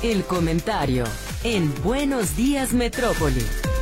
El comentario en Buenos Días Metrópoli.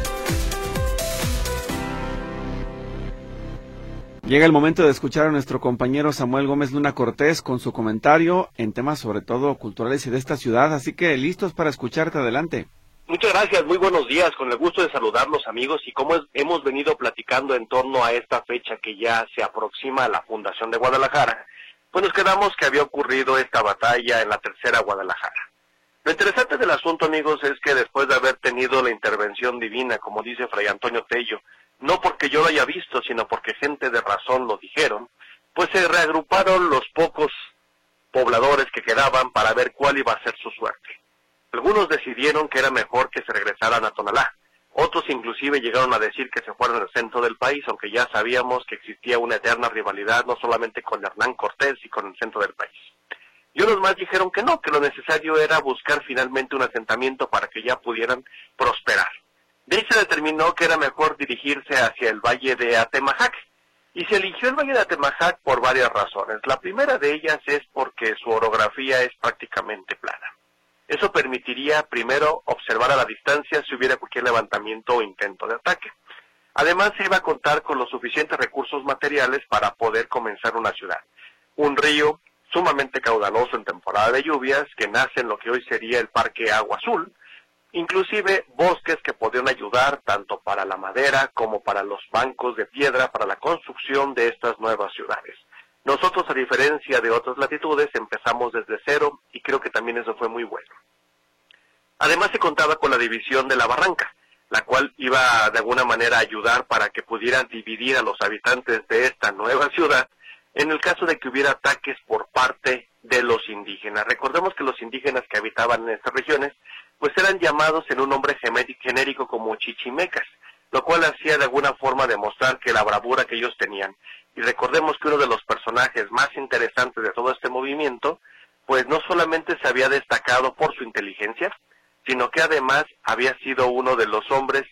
Llega el momento de escuchar a nuestro compañero Samuel Gómez Luna Cortés con su comentario en temas sobre todo culturales y de esta ciudad, así que listos para escucharte, adelante. Muchas gracias, muy buenos días, con el gusto de saludarlos amigos, y como hemos venido platicando en torno a esta fecha que ya se aproxima a la fundación de Guadalajara, pues nos quedamos que había ocurrido esta batalla en la tercera Guadalajara. Lo interesante del asunto, amigos, es que después de haber tenido la intervención divina, como dice Fray Antonio Tello, no porque yo lo haya visto, sino porque gente de razón lo dijeron, pues se reagruparon los pocos pobladores que quedaban para ver cuál iba a ser su suerte. Algunos decidieron que era mejor que se regresaran a Tonalá, otros inclusive llegaron a decir que se fueran al centro del país, aunque ya sabíamos que existía una eterna rivalidad, no solamente con Hernán Cortés y con el centro del país. Y otros más dijeron que no, que lo necesario era buscar finalmente un asentamiento para que ya pudieran prosperar. De ahí se determinó que era mejor dirigirse hacia el valle de Atemajac, y se eligió el valle de Atemajac por varias razones. La primera de ellas es porque su orografía es prácticamente plana. Eso permitiría primero observar a la distancia si hubiera cualquier levantamiento o intento de ataque. Además se iba a contar con los suficientes recursos materiales para poder comenzar una ciudad. Un río sumamente caudaloso en temporada de lluvias, que nace en lo que hoy sería el Parque Agua Azul, inclusive bosques que podrían ayudar tanto para la madera como para los bancos de piedra para la construcción de estas nuevas ciudades. Nosotros, a diferencia de otras latitudes, empezamos desde cero y creo que también eso fue muy bueno. Además se contaba con la división de la barranca, la cual iba de alguna manera a ayudar para que pudieran dividir a los habitantes de esta nueva ciudad en el caso de que hubiera ataques por parte de los indígenas. Recordemos que los indígenas que habitaban en estas regiones pues eran llamados en un nombre genérico como chichimecas, lo cual hacía de alguna forma demostrar que la bravura que ellos tenían. Y recordemos que uno de los personajes más interesantes de todo este movimiento, pues no solamente se había destacado por su inteligencia, sino que además había sido uno de los hombres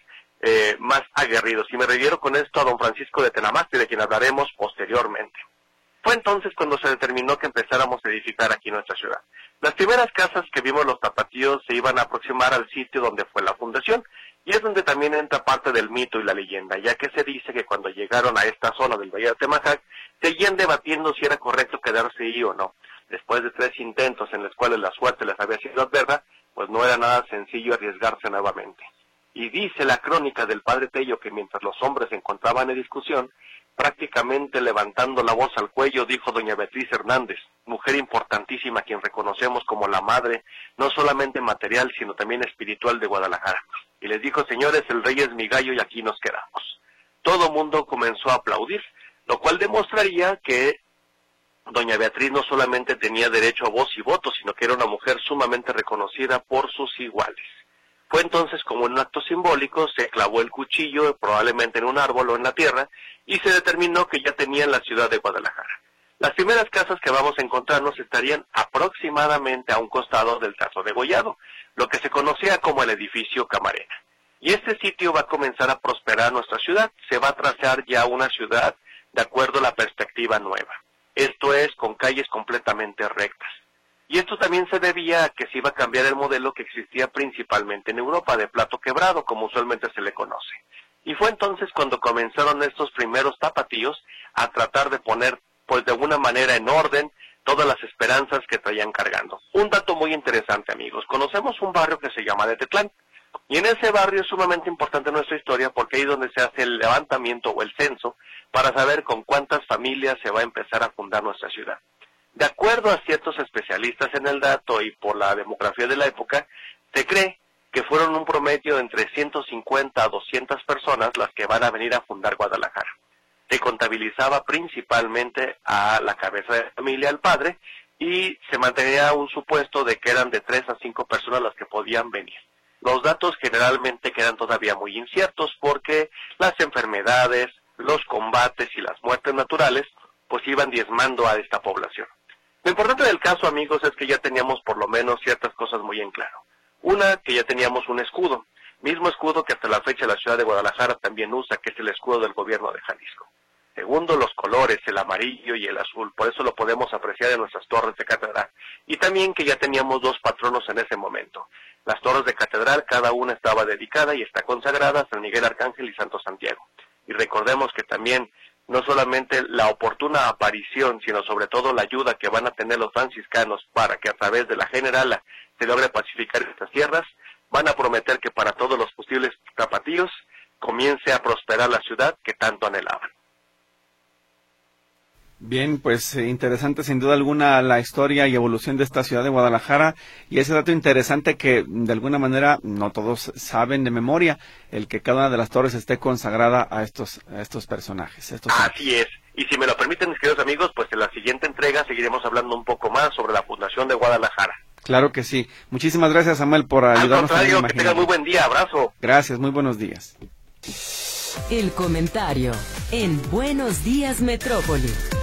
más aguerridos. Y me refiero con esto a don Francisco de Tenamaste, de quien hablaremos posteriormente. Fue entonces cuando se determinó que empezáramos a edificar aquí nuestra ciudad. Las primeras casas que vimos los tapatíos se iban a aproximar al sitio donde fue la fundación, y es donde también entra parte del mito y la leyenda, ya que se dice que cuando llegaron a esta zona del Valle de Atemajac, seguían debatiendo si era correcto quedarse ahí o no. Después de 3 intentos en los cuales la suerte les había sido adversa, pues no era nada sencillo arriesgarse nuevamente. Y dice la crónica del padre Tello que mientras los hombres se encontraban en discusión, prácticamente levantando la voz al cuello, dijo doña Beatriz Hernández, mujer importantísima, quien reconocemos como la madre, no solamente material, sino también espiritual de Guadalajara. Y les dijo, señores, el rey es mi gallo y aquí nos quedamos. Todo mundo comenzó a aplaudir, lo cual demostraría que doña Beatriz no solamente tenía derecho a voz y voto, sino que era una mujer sumamente reconocida por sus iguales. Fue entonces como en un acto simbólico, se clavó el cuchillo probablemente en un árbol o en la tierra, y se determinó que ya tenían la ciudad de Guadalajara. Las primeras casas que vamos a encontrarnos estarían aproximadamente a un costado del Trazo de Gollado, lo que se conocía como el edificio Camarena. Y este sitio va a comenzar a prosperar nuestra ciudad, se va a trazar ya una ciudad de acuerdo a la perspectiva nueva. Esto es, con calles completamente rectas. Y esto también se debía a que se iba a cambiar el modelo que existía principalmente en Europa, de plato quebrado, como usualmente se le conoce. Y fue entonces cuando comenzaron estos primeros tapatíos a tratar de poner, pues de alguna manera en orden, todas las esperanzas que traían cargando. Un dato muy interesante, amigos. Conocemos un barrio que se llama Detetlán. Y en ese barrio es sumamente importante nuestra historia porque ahí es donde se hace el levantamiento o el censo para saber con cuántas familias se va a empezar a fundar nuestra ciudad. De acuerdo a ciertos especialistas en el dato y por la demografía de la época, se cree que fueron un promedio de entre 150 a 200 personas las que van a venir a fundar Guadalajara. Se contabilizaba principalmente a la cabeza de familia, al padre, y se mantenía un supuesto de que eran de 3 a 5 personas las que podían venir. Los datos generalmente quedan todavía muy inciertos porque las enfermedades, los combates y las muertes naturales pues iban diezmando a esta población. Lo importante del caso, amigos, es que ya teníamos por lo menos ciertas cosas muy en claro. Una, que ya teníamos un escudo, mismo escudo que hasta la fecha la ciudad de Guadalajara también usa, que es el escudo del gobierno de Jalisco. Segundo, los colores, el amarillo y el azul, por eso lo podemos apreciar en nuestras torres de catedral. Y también que ya teníamos 2 patronos en ese momento. Las torres de catedral, cada una estaba dedicada y está consagrada a San Miguel Arcángel y Santo Santiago. Y recordemos que también no solamente la oportuna aparición, sino sobre todo la ayuda que van a tener los franciscanos para que a través de la generala se logre pacificar estas tierras, van a prometer que para todos los posibles tapatíos comience a prosperar la ciudad que tanto anhelaban. Bien, pues interesante sin duda alguna la historia y evolución de esta ciudad de Guadalajara, y ese dato interesante que de alguna manera no todos saben de memoria, el que cada una de las torres esté consagrada a estos personajes. Así es, y si me lo permiten, mis queridos amigos, pues en la siguiente entrega seguiremos hablando un poco más sobre la fundación de Guadalajara. Claro que sí. Muchísimas gracias, Samuel, por ayudarnos. Al contrario, que tengan muy buen día, abrazo. Gracias, muy buenos días. El comentario en Buenos Días Metrópoli.